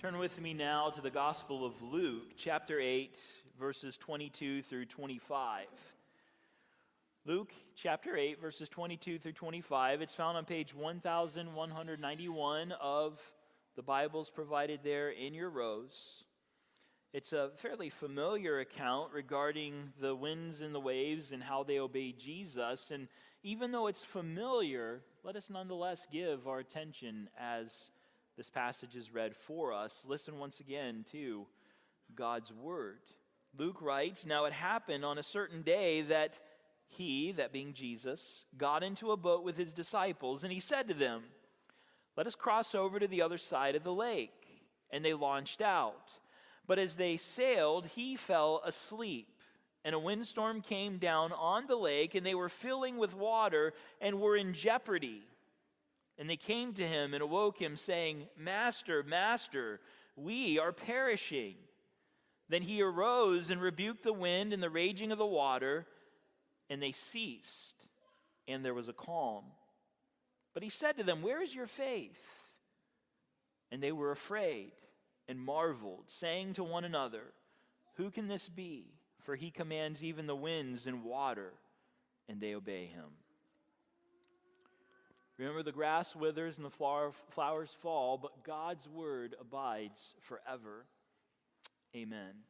Turn with me now to the Gospel of Luke, chapter 8, verses 22 through 25. Luke, chapter 8, verses 22 through 25. It's found on page 1191 of the Bibles provided there in your rows. It's a fairly familiar account regarding the winds and the waves and how they obey Jesus. And even though it's familiar, let us nonetheless give our attention as this passage is read for us. Listen once again to God's word. Luke writes, "Now it happened on a certain day that he," that being Jesus, "got into a boat with his disciples, and he said to them, 'Let us cross over to the other side of the lake.' And they launched out. But as they sailed, he fell asleep. And a windstorm came down on the lake, and they were filling with water and were in jeopardy. And they came to him and awoke him, saying, 'Master, Master, we are perishing.' Then he arose and rebuked the wind and the raging of the water, and they ceased, and there was a calm. But he said to them, 'Where is your faith?' And they were afraid and marveled, saying to one another, 'Who can this be? For he commands even the winds and water, and they obey him.'" Remember, the grass withers and the flowers fall, but God's word abides forever. Amen.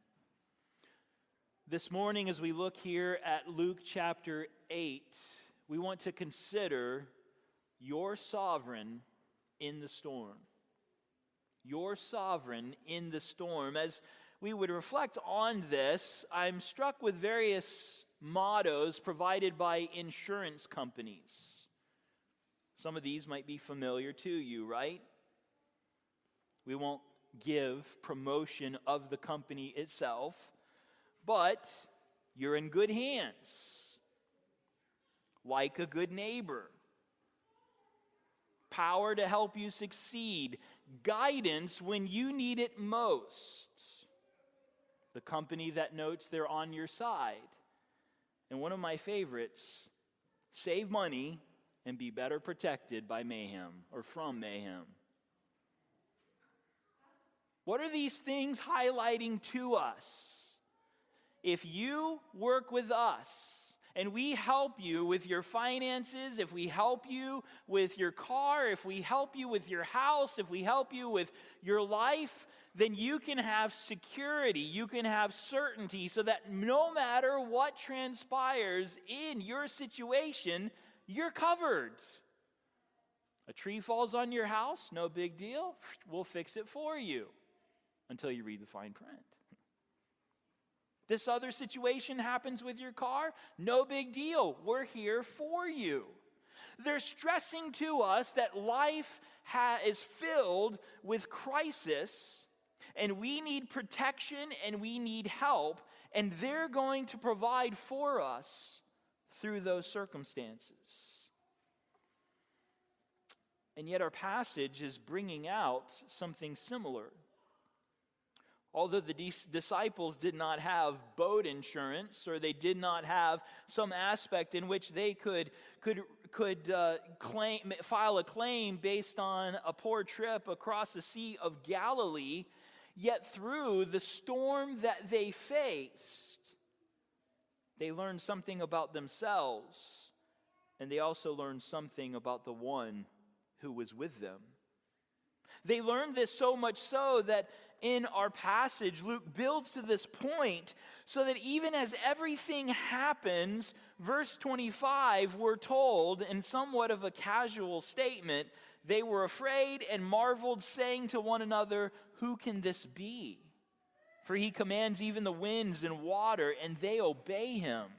This morning, as we look here at Luke chapter 8, we want to consider your sovereign in the storm. Your sovereign in the storm. As we would reflect on this, I'm struck with various mottos provided by insurance companies. Some of these might be familiar to you, right? We won't give promotion of the company itself, but you're in good hands. Like a good neighbor. Power to help you succeed. Guidance when you need it most. The company that notes they're on your side. And one of my favorites, save money and be better protected by mayhem or from mayhem. What are these things highlighting to us? If you work with us and we help you with your finances, if we help you with your car, if we help you with your house, if we help you with your life, then you can have security, you can have certainty, so that no matter what transpires in your situation, you're covered. A tree falls on your house, no big deal. We'll fix it for you until you read the fine print. This other situation happens with your car, no big deal. We're here for you. They're stressing to us that life is filled with crisis, and we need protection and we need help, and they're going to provide for us through those circumstances. And yet our passage is bringing out something similar. Although the disciples did not have boat insurance, or they did not have some aspect in which they could file a claim based on a poor trip across the Sea of Galilee, yet through the storm that they faced, they learned something about themselves, and they also learned something about the one who was with them. They learned this so much so that in our passage, Luke builds to this point so that even as everything happens, verse 25, we're told in somewhat of a casual statement, they were afraid and marveled, saying to one another, "Who can this be? For he commands even the winds and water, and they obey him."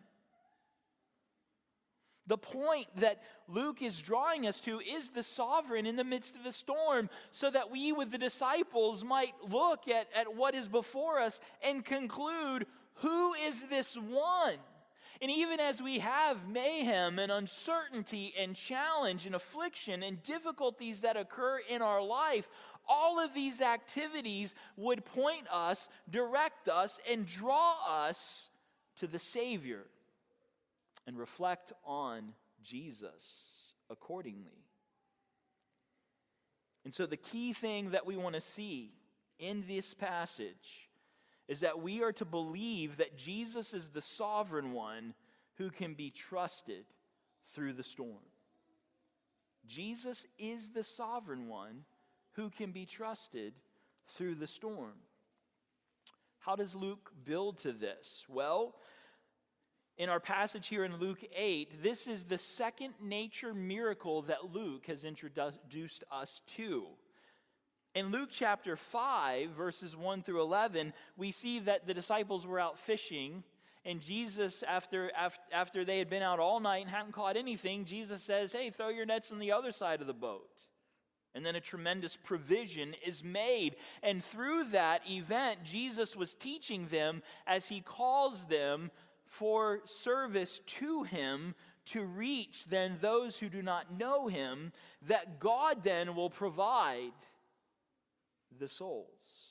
The point that Luke is drawing us to is the sovereign in the midst of the storm, so that we with the disciples might look at what is before us and conclude, who is this one? And even as we have mayhem and uncertainty and challenge and affliction and difficulties that occur in our life, all of these activities would point us, direct us, and draw us to the Savior and reflect on Jesus accordingly. And so the key thing that we want to see in this passage is that we are to believe that Jesus is the sovereign one who can be trusted through the storm. Jesus is the sovereign one who can be trusted through the storm. How does Luke build to this? Well, in our passage here in Luke 8, this is the second nature miracle that Luke has introduced us to. In Luke chapter 5, verses 1 through 11, we see that the disciples were out fishing, and Jesus, after they had been out all night and hadn't caught anything, Jesus says, hey, throw your nets on the other side of the boat. And then a tremendous provision is made. And through that event, Jesus was teaching them as he calls them for service to him to reach then those who do not know him, that God then will provide the souls.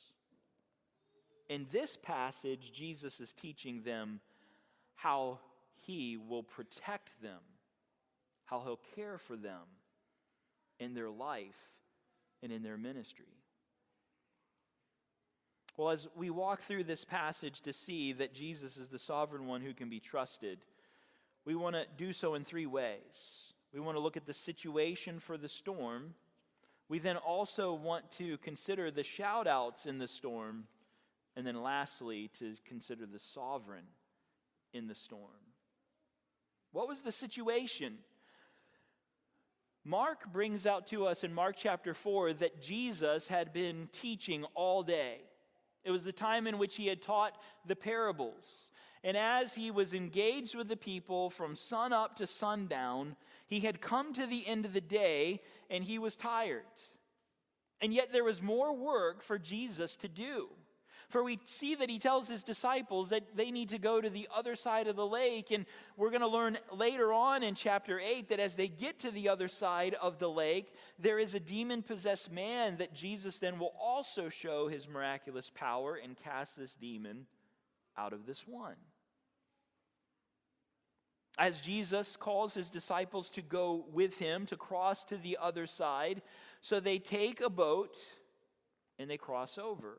In this passage, Jesus is teaching them how he will protect them, how he'll care for them in their life and in their ministry. Well, as we walk through this passage to see that Jesus is the sovereign one who can be trusted, we want to do so in three ways. We want to look at the situation for the storm. We then also want to consider the shout-outs in the storm. And then lastly, to consider the sovereign in the storm. What was the situation? Mark brings out to us in Mark chapter 4 that Jesus had been teaching all day. It was the time in which he had taught the parables. And as he was engaged with the people from sun up to sundown, he had come to the end of the day and he was tired. And yet there was more work for Jesus to do. For we see that he tells his disciples that they need to go to the other side of the lake. And we're going to learn later on in chapter 8 that as they get to the other side of the lake, there is a demon-possessed man that Jesus then will also show his miraculous power and cast this demon out of this one. As Jesus calls his disciples to go with him to cross to the other side, so they take a boat and they cross over.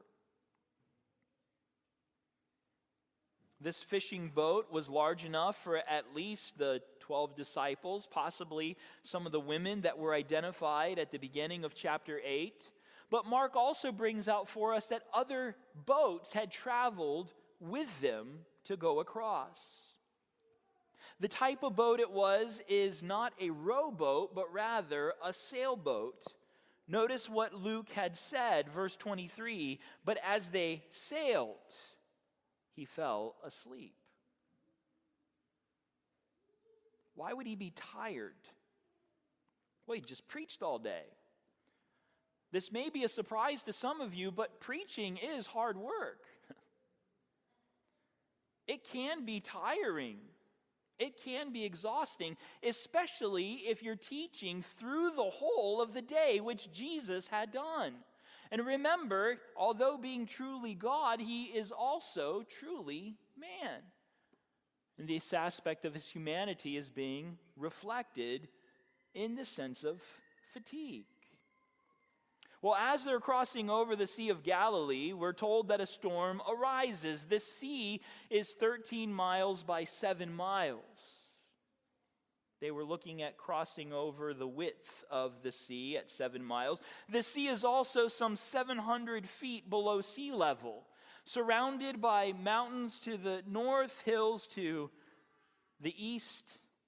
This fishing boat was large enough for at least the 12 disciples, possibly some of the women that were identified at the beginning of chapter 8. But Mark also brings out for us that other boats had traveled with them to go across. The type of boat it was is not a rowboat, but rather a sailboat. Notice what Luke had said, verse 23, but as they sailed, he fell asleep. Why would he be tired? Well, he just preached all day. This may be a surprise to some of you, but preaching is hard work. It can be tiring. It can be exhausting, especially if you're teaching through the whole of the day, which Jesus had done. And remember, although being truly God, he is also truly man. And this aspect of his humanity is being reflected in the sense of fatigue. Well, as they're crossing over the Sea of Galilee, we're told that a storm arises. This sea is 13 miles by 7 miles. They were looking at crossing over the width of the sea at 7 miles. The sea is also some 700 feet below sea level, surrounded by mountains to the north, hills to the east.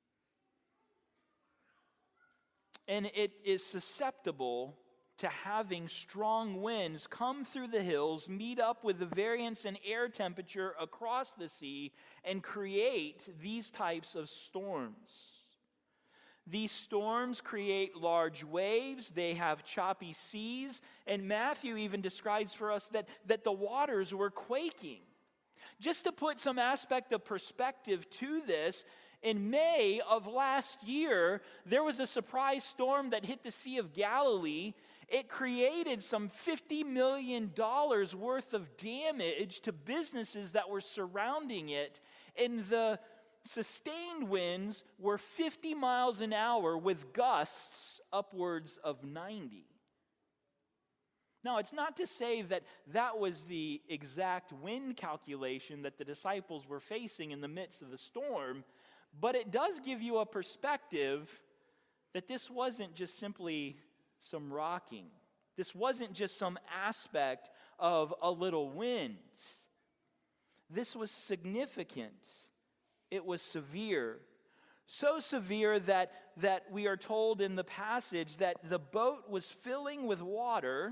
And it is susceptible to having strong winds come through the hills, meet up with the variance in air temperature across the sea, and create these types of storms. These storms create large waves, they have choppy seas, and Matthew even describes for us that the waters were quaking. Just to put some aspect of perspective to this, in May of last year, there was a surprise storm that hit the Sea of Galilee. It created some $50 million worth of damage to businesses that were surrounding it, and the sustained winds were 50 miles an hour with gusts upwards of 90. Now, it's not to say that that was the exact wind calculation that the disciples were facing in the midst of the storm, but it does give you a perspective that this wasn't just simply some rocking. This wasn't just some aspect of a little wind. This was significant. It was severe. So severe that we are told in the passage that the boat was filling with water.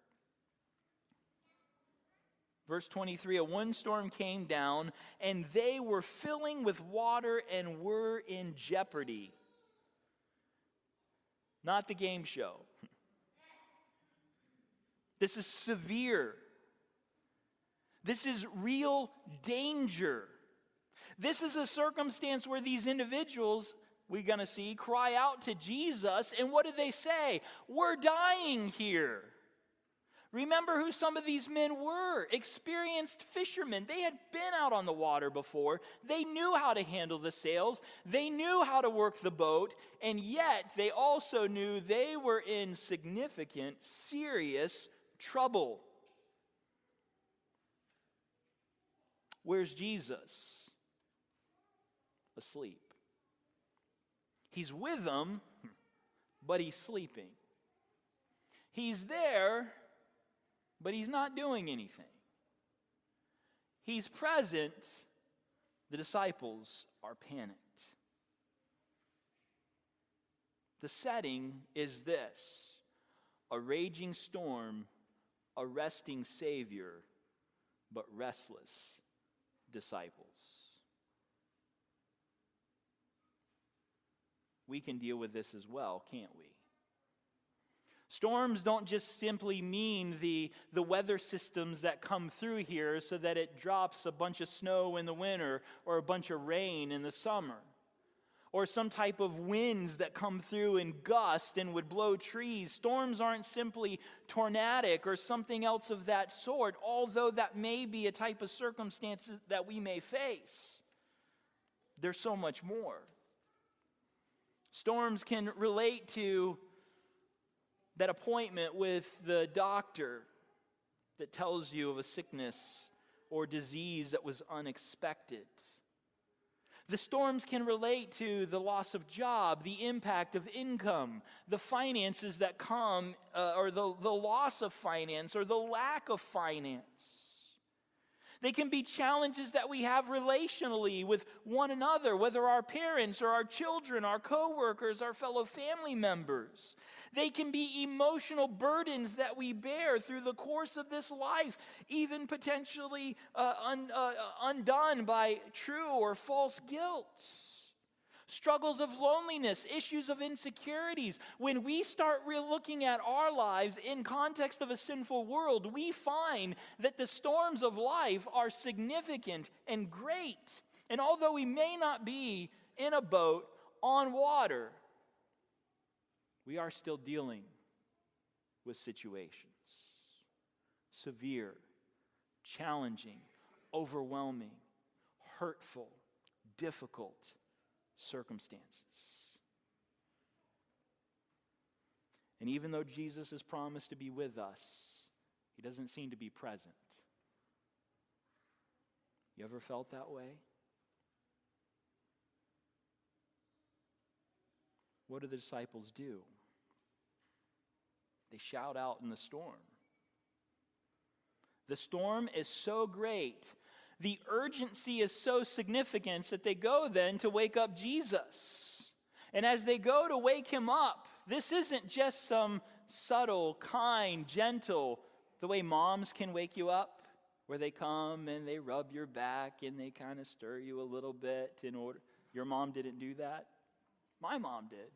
Verse 23, a windstorm came down, and they were filling with water and were in jeopardy. Not the game show. This is severe. This is real danger. This is a circumstance where these individuals, we're going to see, cry out to Jesus, and what do they say? We're dying here. Remember who some of these men were. Experienced fishermen. They had been out on the water before. They knew how to handle the sails. They knew how to work the boat. And yet, they also knew they were in significant, serious trouble. Where's Jesus? Asleep. He's with them, but he's sleeping. He's there, but he's not doing anything. He's present. The disciples are panicked. The setting is this: a raging storm, a resting Savior, but restless disciples. We can deal with this as well, can't we? Storms don't just simply mean the weather systems that come through here so that it drops a bunch of snow in the winter or a bunch of rain in the summer, or some type of winds that come through in gust and would blow trees. Storms aren't simply tornadic or something else of that sort, although that may be a type of circumstances that we may face. There's so much more. Storms can relate to that appointment with the doctor that tells you of a sickness or disease that was unexpected. The storms can relate to the loss of job, the impact of income, the finances that come, or the loss of finance or the lack of finance. They can be challenges that we have relationally with one another, whether our parents or our children, our co-workers, our fellow family members. They can be emotional burdens that we bear through the course of this life, even potentially undone by true or false guilt. Struggles of loneliness, issues of insecurities. When we start looking at our lives in context of a sinful world, we find that the storms of life are significant and great. And although we may not be in a boat on water, we are still dealing with situations. Severe, challenging, overwhelming, hurtful, difficult circumstances. And even though Jesus has promised to be with us, he doesn't seem to be present. You ever felt that way? What do the disciples do? They shout out in the storm. The storm is so great, the urgency is so significant that they go then to wake up Jesus. And as they go to wake him up, this isn't just some subtle, kind, gentle, the way moms can wake you up, where they come and they rub your back and they kind of stir you a little bit in order. Your mom didn't do that? My mom did.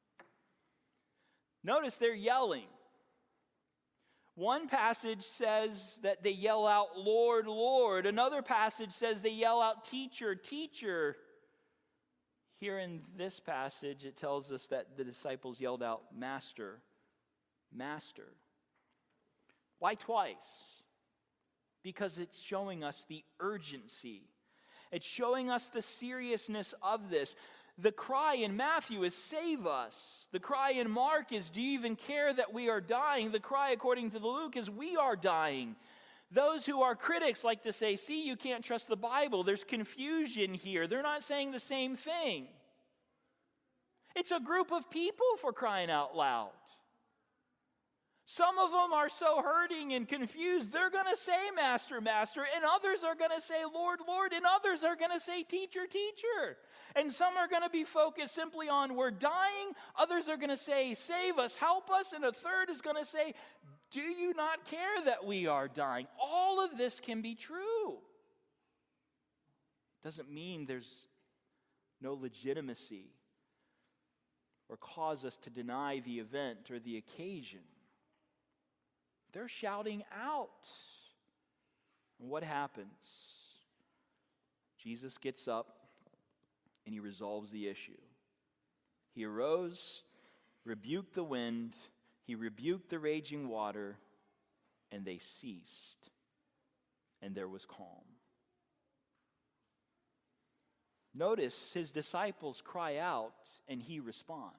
Notice they're yelling. One passage says that they yell out, Lord, Lord. Another passage says they yell out, Teacher, Teacher. Here in this passage, it tells us that the disciples yelled out, Master, Master. Why twice? Because it's showing us the urgency. It's showing us the seriousness of this. The cry in Matthew is, save us. The cry in Mark is, do you even care that we are dying? The cry, according to the Luke, is, we are dying. Those who are critics like to say, see, you can't trust the Bible. There's confusion here. They're not saying the same thing. It's a group of people, for crying out loud. Some of them are so hurting and confused, they're going to say, Master, Master, and others are going to say, Lord, Lord, and others are going to say, Teacher, Teacher. And some are going to be focused simply on, we're dying. Others are going to say, save us, help us. And a third is going to say, do you not care that we are dying? All of this can be true. Doesn't mean there's no legitimacy or cause us to deny the event or the occasion. They're shouting out. And what happens? Jesus gets up and he resolves the issue. He arose, rebuked the wind, he rebuked the raging water, and they ceased. And there was calm. Notice his disciples cry out and he responds.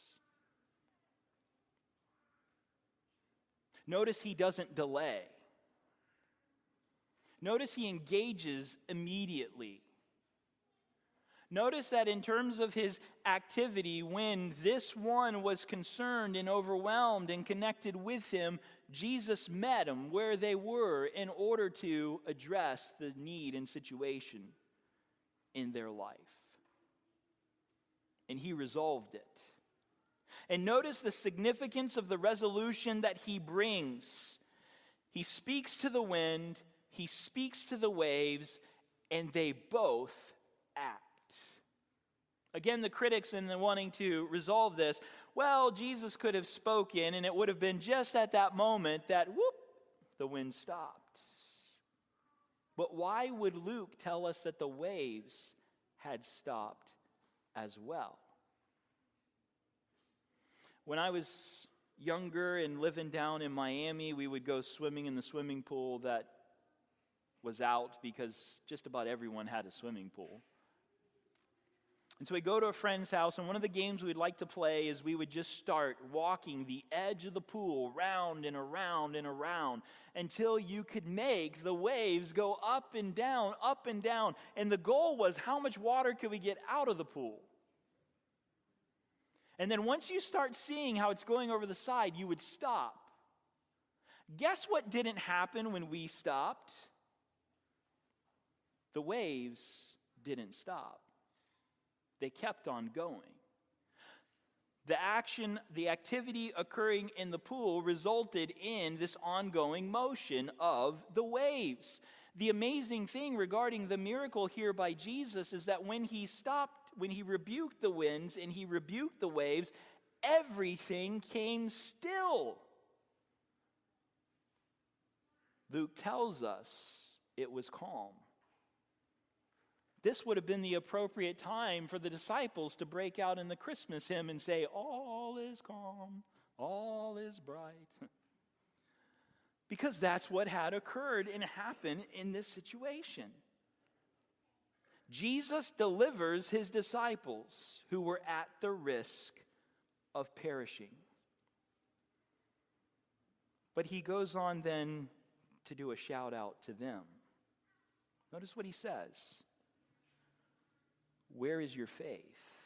Notice he doesn't delay. Notice he engages immediately. Notice that in terms of his activity, when this one was concerned and overwhelmed and connected with him, Jesus met them where they were in order to address the need and situation in their life. And he resolved it. And notice the significance of the resolution that he brings. He speaks to the wind, he speaks to the waves, and they both act. Again, the critics in the wanting to resolve this, well, Jesus could have spoken, and it would have been just at that moment that, whoop, the wind stopped. But why would Luke tell us that the waves had stopped as well? When I was younger and living down in Miami, we would go swimming in the swimming pool that was out because just about everyone had a swimming pool. And so we go to a friend's house, and one of the games we'd like to play is we would just start walking the edge of the pool round and around and around until you could make the waves go up and down, up and down. And the goal was, how much water could we get out of the pool? And then once you start seeing how it's going over the side, you would stop. Guess what didn't happen when we stopped? The waves didn't stop. They kept on going. The action, the activity occurring in the pool resulted in this ongoing motion of the waves. The amazing thing regarding the miracle here by Jesus is that when he stopped, when he rebuked the winds and he rebuked the waves, everything came still. Luke tells us it was calm. This would have been the appropriate time for the disciples to break out in the Christmas hymn and say, all is calm, all is bright. Because that's what had occurred and happened in this situation. Jesus delivers his disciples who were at the risk of perishing. But he goes on then to do a shout out to them. Notice what he says. Where is your faith?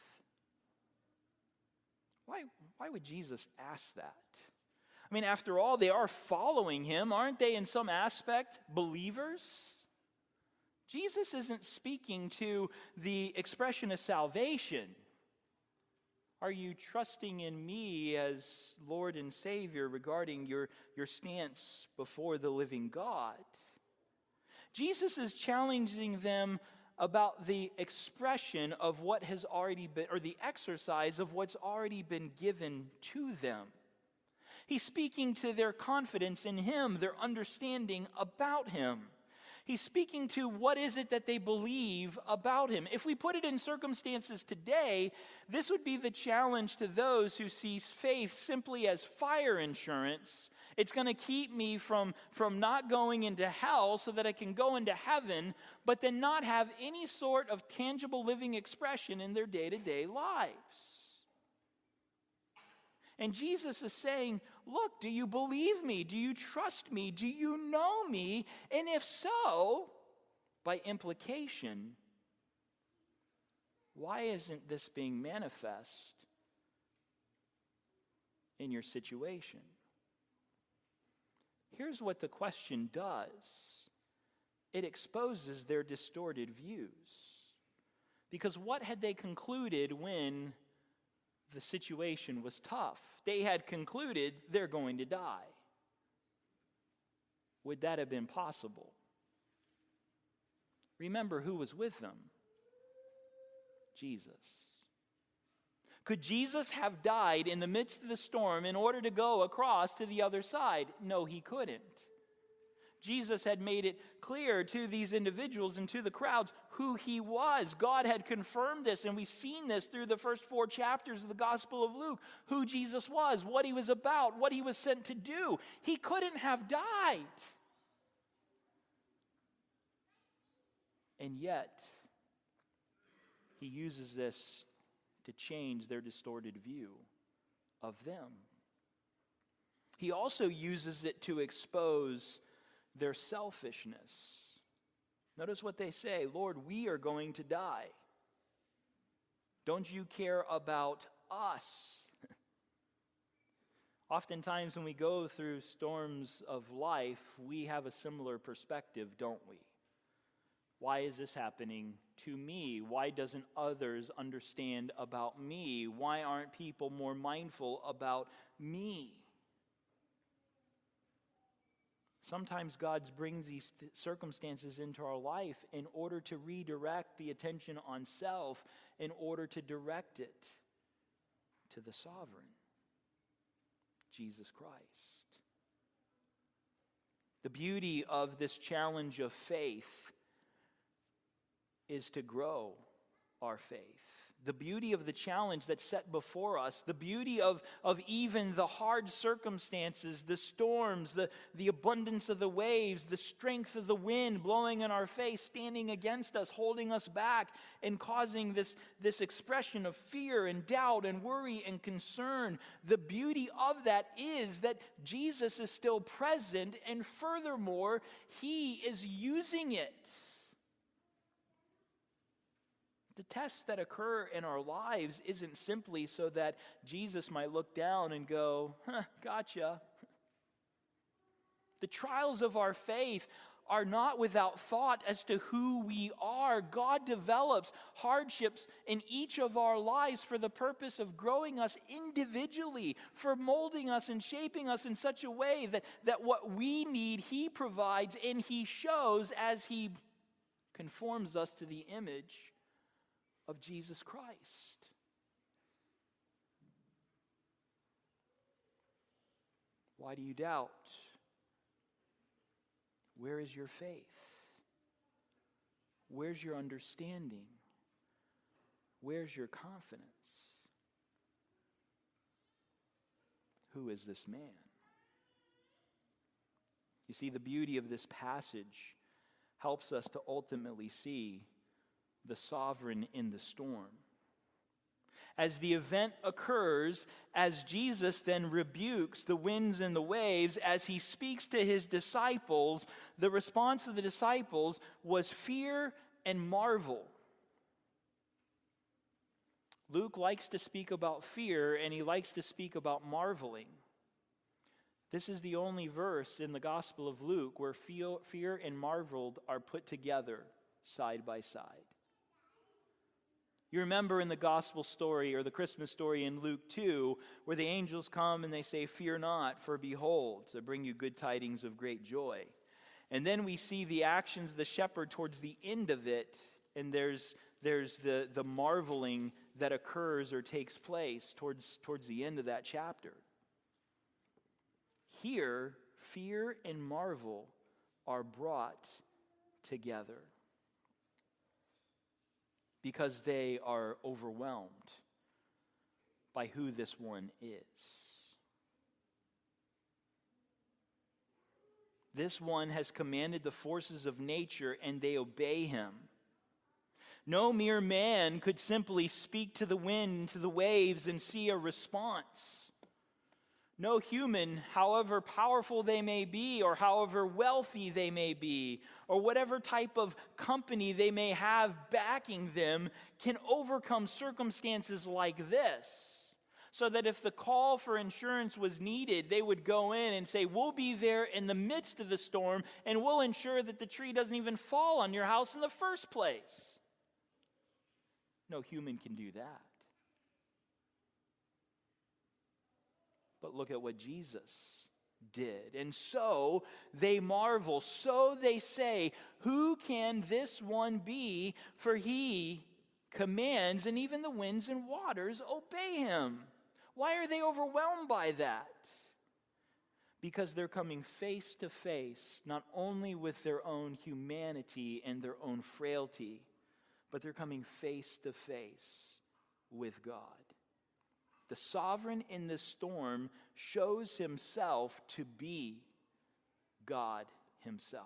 Why would Jesus ask that? I mean, after all, they are following him. Aren't they in some aspect believers? Jesus isn't speaking to the expression of salvation. Are you trusting in me as Lord and Savior regarding your stance before the living God? Jesus is challenging them about the expression of what has already been, or the exercise of what's already been given to them. He's speaking to their confidence in him, their understanding about him. He's speaking to what is it that they believe about him. If we put it in circumstances today, this would be the challenge to those who see faith simply as fire insurance It's going to keep me from not going into hell so that I can go into heaven, but then not have any sort of tangible living expression in their day-to-day lives. And Jesus is saying, look, do you believe me? Do you trust me? Do you know me? And if so, by implication, why isn't this being manifest in your situation? Here's what the question does. It exposes their distorted views. Because what had they concluded when the situation was tough? They had concluded they're going to die. Would that have been possible? Remember who was with them? Jesus. Could Jesus have died in the midst of the storm in order to go across to the other side? No, he couldn't. Jesus had made it clear to these individuals and to the crowds who he was. God had confirmed this, and we've seen this through the first 4 chapters of the Gospel of Luke, who Jesus was, what he was about, what he was sent to do. He couldn't have died. And yet, he uses this to change their distorted view of them. He also uses it to expose their selfishness. Notice what they say, Lord, we are going to die. Don't you care about us? Oftentimes when we go through storms of life, we have a similar perspective, don't we? Why is this happening to me? Why doesn't others understand about me? Why aren't people more mindful about me? Sometimes God brings these circumstances into our life in order to redirect the attention on self, in order to direct it to the sovereign, Jesus Christ. The beauty of this challenge of faith is to grow our faith. The beauty of the challenge that's set before us, the beauty of even the hard circumstances, the storms, the abundance of the waves, the strength of the wind blowing in our face, standing against us, holding us back, and causing this expression of fear and doubt and worry and concern. The beauty of that is that Jesus is still present, and furthermore, he is using it. The tests that occur in our lives isn't simply so that Jesus might look down and go, gotcha. The trials of our faith are not without thought as to who we are. God develops hardships in each of our lives for the purpose of growing us individually, for molding us and shaping us in such a way that what we need, he provides and he shows as he conforms us to the image of Jesus Christ. Why do you doubt? Where is your faith? Where's your understanding? Where's your confidence? Who is this man? You see, the beauty of this passage helps us to ultimately see the sovereign in the storm. As the event occurs, as Jesus then rebukes the winds and the waves, as he speaks to his disciples, the response of the disciples was fear and marvel. Luke likes to speak about fear, and he likes to speak about marveling. This is the only verse in the Gospel of Luke where fear and marveled are put together side by side. You remember in the gospel story or the Christmas story in Luke 2 where the angels come and they say, "Fear not, for behold, to bring you good tidings of great joy." And then we see the actions of the shepherd towards the end of it, and there's the marveling that occurs or takes place towards the end of that chapter. Here, fear and marvel are brought together, because they are overwhelmed by who this one is. This one has commanded the forces of nature, and they obey him. No mere man could simply speak to the wind, to the waves, and see a response. No human, however powerful they may be, or however wealthy they may be, or whatever type of company they may have backing them, can overcome circumstances like this. So that if the call for insurance was needed, they would go in and say, we'll be there in the midst of the storm, and we'll ensure that the tree doesn't even fall on your house in the first place. No human can do that. But look at what Jesus did. And so they marvel. So they say, who can this one be? For he commands, and even the winds and waters obey him. Why are they overwhelmed by that? Because they're coming face to face, not only with their own humanity and their own frailty, but they're coming face to face with God. The sovereign in this storm shows himself to be God himself.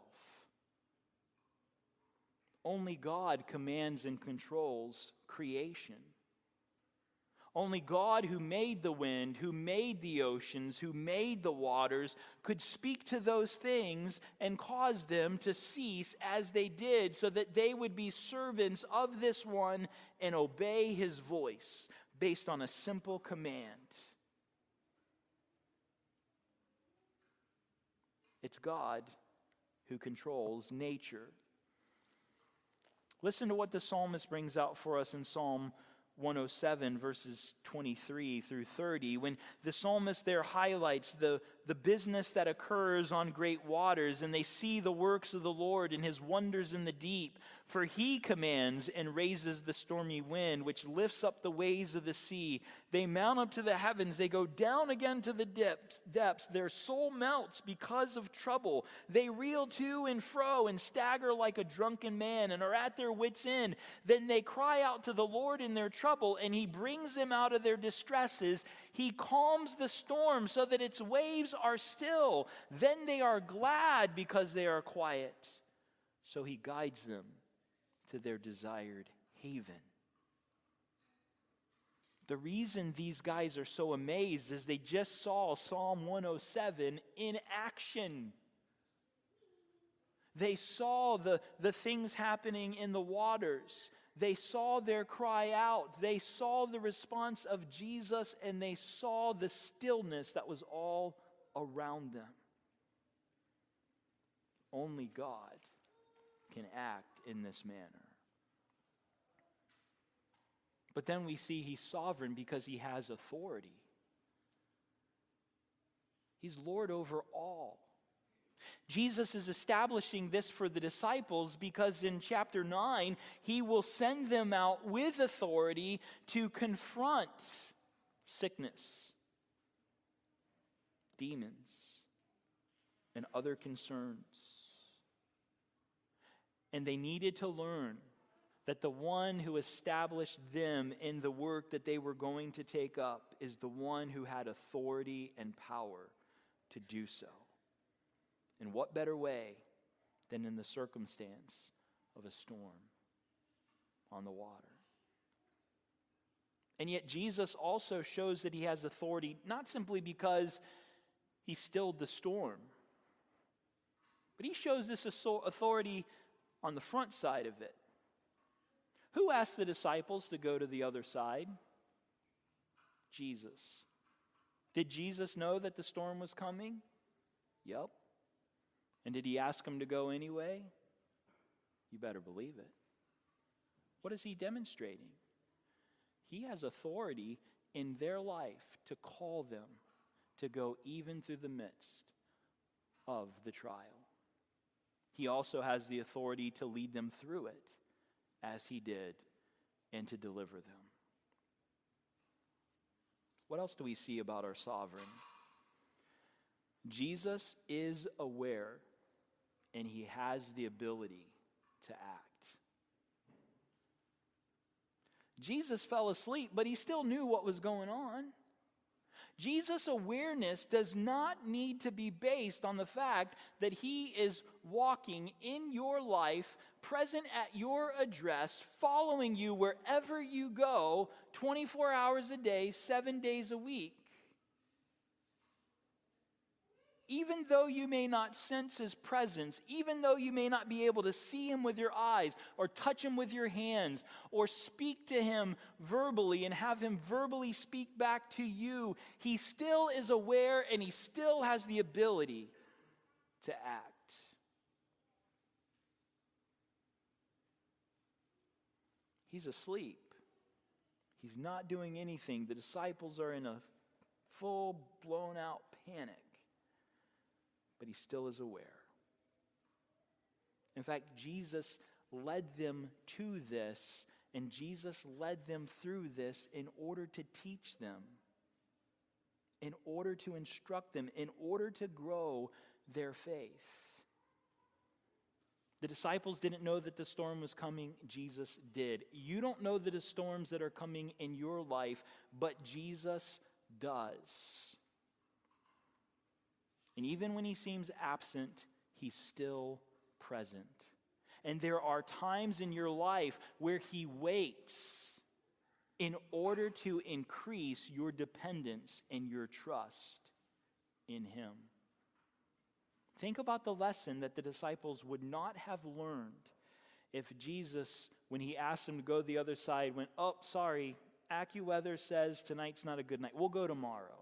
Only God commands and controls creation. Only God, who made the wind, who made the oceans, who made the waters, could speak to those things and cause them to cease as they did, so that they would be servants of this one and obey his voice based on a simple command. It's God who controls nature. Listen to what the psalmist brings out for us in Psalm 107, verses 23 through 30, when the psalmist there highlights the business that occurs on great waters, and they see the works of the Lord and his wonders in the deep. For he commands and raises the stormy wind, which lifts up the waves of the sea. They mount up to the heavens. They go down again to the depths. Their soul melts because of trouble. They reel to and fro and stagger like a drunken man and are at their wits' end. Then they cry out to the Lord in their trouble, and he brings them out of their distresses. He calms the storm so that its waves are still. Then they are glad because they are quiet. So he guides them to their desired haven. The reason these guys are so amazed is they just saw Psalm 107 in action. They saw the things happening in the waters. They saw their cry out. They saw the response of Jesus, and they saw the stillness that was all around them. Only God can act in this manner. But then we see he's sovereign because he has authority. He's Lord over all. Jesus is establishing this for the disciples because in chapter 9, he will send them out with authority to confront sickness, demons, and other concerns. And they needed to learn that the one who established them in the work that they were going to take up is the one who had authority and power to do so. And what better way than in the circumstance of a storm on the water? And yet Jesus also shows that he has authority, not simply because he stilled the storm, but he shows this authority on the front side of it. Who asked the disciples to go to the other side? Jesus. Did Jesus know that the storm was coming? Yep. And did he ask them to go anyway? You better believe it. What is he demonstrating? He has authority in their life to call them to go even through the midst of the trial. He also has the authority to lead them through it, as he did, and to deliver them. What else do we see about our sovereign? Jesus is aware, and he has the ability to act. Jesus fell asleep, but he still knew what was going on. Jesus' awareness does not need to be based on the fact that he is walking in your life, present at your address, following you wherever you go, 24 hours a day, 7 days a week. Even though you may not sense his presence, even though you may not be able to see him with your eyes or touch him with your hands or speak to him verbally and have him verbally speak back to you, he still is aware and he still has the ability to act. He's asleep. He's not doing anything. The disciples are in a full blown out panic. But he still is aware. In fact, Jesus led them to this, and Jesus led them through this in order to teach them, in order to instruct them, in order to grow their faith. The disciples didn't know that the storm was coming. Jesus did. You don't know the storms that are coming in your life, but Jesus does. And even when he seems absent, he's still present. And there are times in your life where he waits in order to increase your dependence and your trust in him. Think about the lesson that the disciples would not have learned if Jesus, when he asked them to go the other side, went, "Oh, sorry, AccuWeather says tonight's not a good night. We'll go tomorrow."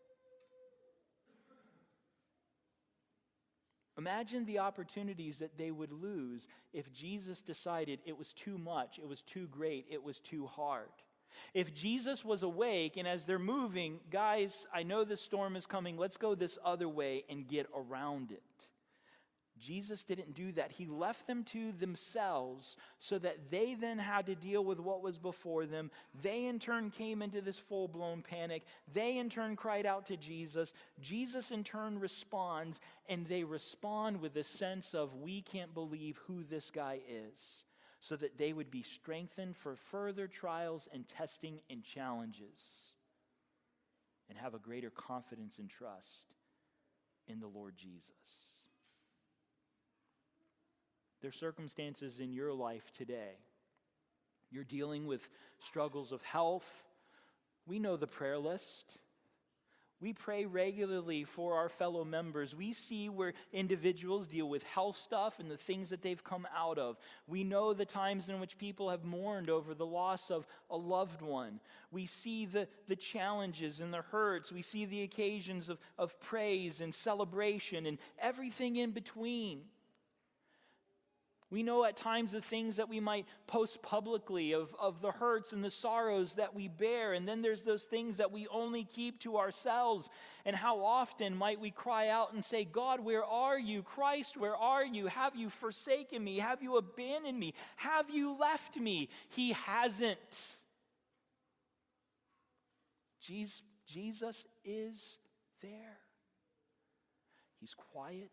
Imagine the opportunities that they would lose if Jesus decided it was too much, it was too great, it was too hard. If Jesus was awake and as they're moving, "Guys, I know the storm is coming, let's go this other way and get around it." Jesus didn't do that. He left them to themselves so that they then had to deal with what was before them. They in turn came into this full-blown panic. They in turn cried out to Jesus. Jesus in turn responds, and they respond with a sense of, "We can't believe who this guy is," so that they would be strengthened for further trials and testing and challenges and have a greater confidence and trust in the Lord Jesus. There are circumstances in your life today. You're dealing with struggles of health. We know the prayer list. We pray regularly for our fellow members. We see where individuals deal with health stuff and the things that they've come out of. We know the times in which people have mourned over the loss of a loved one. We see the challenges and the hurts. We see the occasions of praise and celebration and everything in between. We know at times the things that we might post publicly of the hurts and the sorrows that we bear. And then there's those things that we only keep to ourselves. And how often might we cry out and say, "God, where are you? Christ, where are you? Have you forsaken me? Have you abandoned me? Have you left me?" He hasn't. Jesus is there. He's quiet.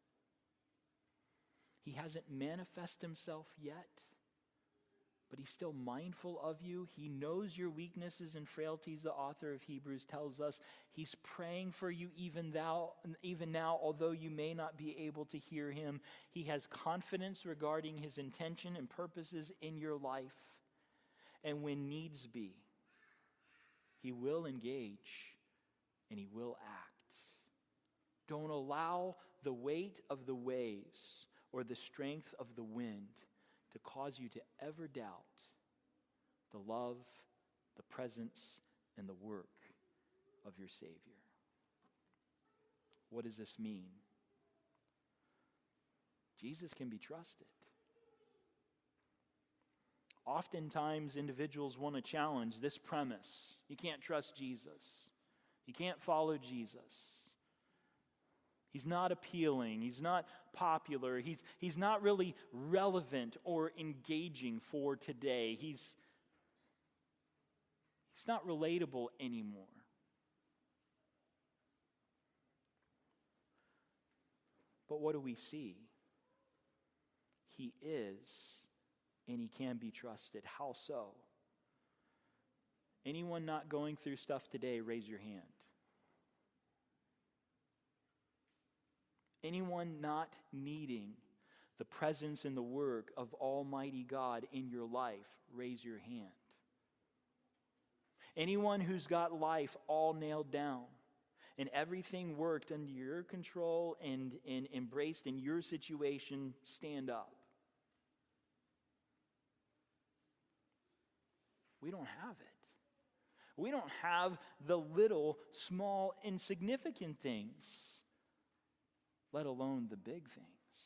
He hasn't manifested himself yet, but he's still mindful of you. He knows your weaknesses and frailties, the author of Hebrews tells us. He's praying for you even now, although you may not be able to hear him. He has confidence regarding his intention and purposes in your life. And when needs be, he will engage and he will act. Don't allow the weight of the waves or the strength of the wind to cause you to ever doubt the love, the presence, and the work of your Savior. What does this mean? Jesus can be trusted. Oftentimes, individuals want to challenge this premise. You can't trust Jesus. You can't follow Jesus. He's not appealing. He's not popular. He's not really relevant or engaging for today. He's not relatable anymore. But what do we see? He is, and he can be trusted. How so? Anyone not going through stuff today, raise your hand. Anyone not needing the presence and the work of Almighty God in your life, raise your hand. Anyone who's got life all nailed down and everything worked under your control and embraced in your situation, stand up. We don't have it. We don't have the little, small, insignificant things, let alone the big things.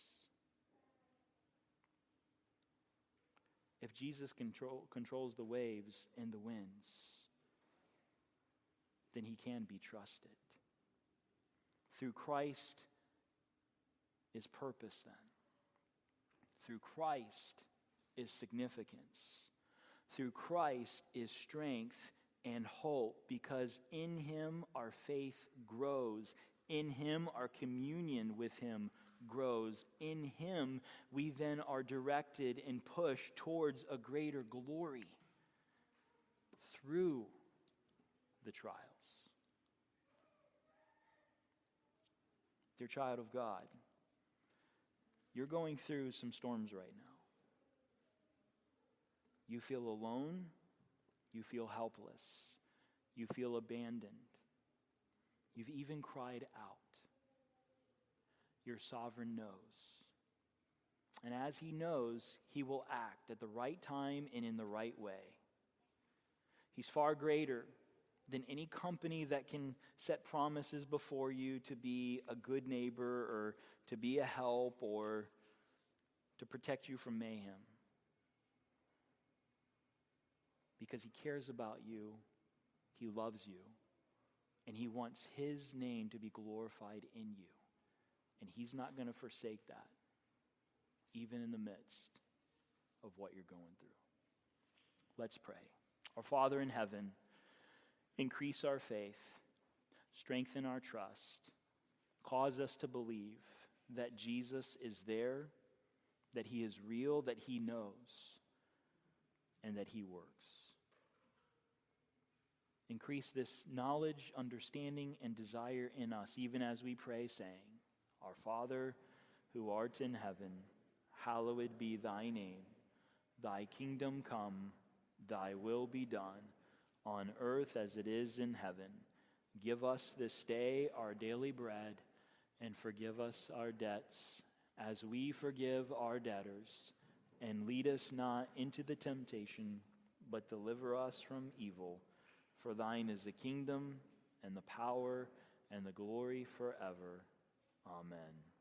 If Jesus controls the waves and the winds, then he can be trusted. Through Christ is purpose then. Through Christ is significance. Through Christ is strength and hope, because in him our faith grows. In him our communion with him grows. In him we then are directed and pushed towards a greater glory through the trials. Dear child of God, you're going through some storms right now. You feel alone. You feel helpless. You feel abandoned. You've even cried out. Your sovereign knows. And as he knows, he will act at the right time and in the right way. He's far greater than any company that can set promises before you to be a good neighbor or to be a help or to protect you from mayhem. Because he cares about you, he loves you, and he wants his name to be glorified in you. And he's not going to forsake that, even in the midst of what you're going through. Let's pray. Our Father in heaven, increase our faith, strengthen our trust, cause us to believe that Jesus is there, that he is real, that he knows, and that he works. Increase this knowledge, understanding, and desire in us, even as we pray, saying, Our Father, who art in heaven, hallowed be thy name. Thy kingdom come, thy will be done, on earth as it is in heaven. Give us this day our daily bread, and forgive us our debts, as we forgive our debtors. And lead us not into the temptation, but deliver us from evil. For thine is the kingdom, and the power, and the glory forever. Amen.